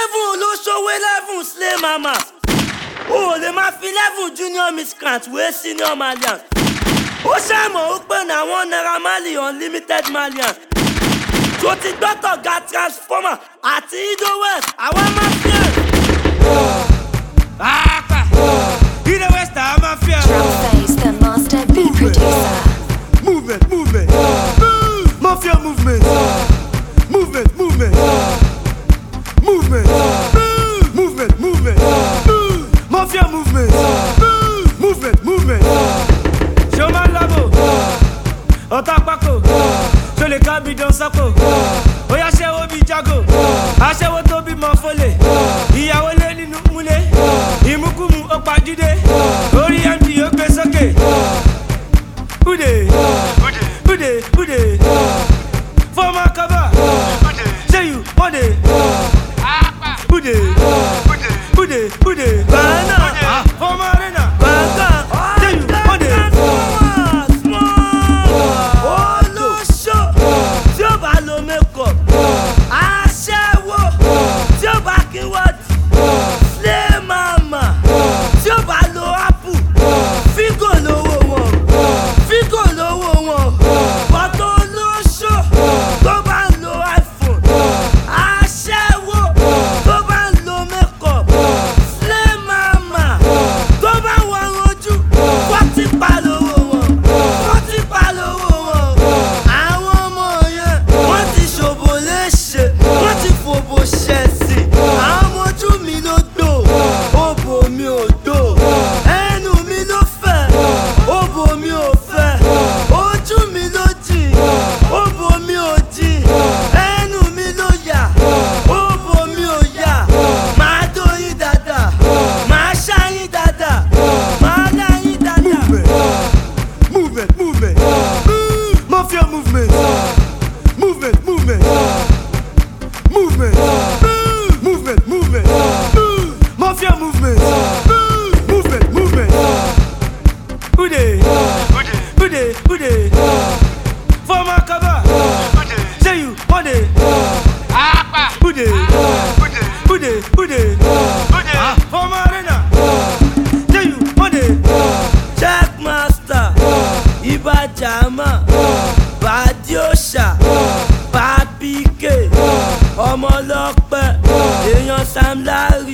level ló ṣòwò level slay mama. O lè máa fi level junior miscreant wé senior malian. Ó ṣàmọ̀ ó pè ní àwọn Naira Marley unlimited malian. Tó ti gbọ́tọ̀ ga transformer àti Ido West àwọn mafia. Ido West àwọn mafia. Drumface, the master beat producer. Movement, movement. Mafia movement. Movement, movement. Movement. Movement, movement. Mafia movement. Movement, movement. Showman Labo. Otapako. So le kabi don sako. Oya ṣẹ́wó bí jago. Aṣẹ́wó tó bí mọ fọlẹ̀. Ìyàwó lé nínú múlẹ̀. Ìmúkúmu ó pàjúdé. Orí MD ó gbé sókè. Ude. Ude. Ude. Former cover. Say you want it. Ude. Ude. Ude. Bana. Former arena. Bana. Say you want it. Olóṣó tí ó bá lo makeup. Aṣẹ́wó tí ó bá kí wọ́ọ̀tì. Slay mama tí ó bá lo apple. Fígò lówó wọn. Fígò lówó wọn. Bọ́tọ̀ olóṣó tó bá ń lo iPhone. Aṣẹ́wó tó bá ń lo makeup. Slay mama tó bá ń wọ̀n ojú. Wọ́n ti pa lówó wọn. Wọ́n ti pa lówó wọn. Àwọn ọmọ yẹn wọ́n ti ṣòbò léṣe. Wọ́n ti fòbò ṣẹ̀sì. Àwọn ọmọ ojú mi ló dò. Òbò mi ò dò. Ẹnu mi ló fẹ̀. Òbò mi ò fẹ̀. Ojú mi ló jìn. Òbò mi ò jìn. Ẹnu mi ló yà. Òbò mi ò yà. Màá dóyin dáadáa. Màá ṣáyín dáadáa. Màá dáyín dáadáa. Movement, movement. Mafia movement. Movement, movement. Movement. Movement, movement. Mafia movement. Movement, movement. Ude. Ude. Ude. Former cover. Say you want it. Ude. Ude. Ude. Former arena. Say you want it. Checkmaster, Iba Jama, Badiosha, Papike, Ọmọlọ́pẹ́, èèyàn Sam Larry.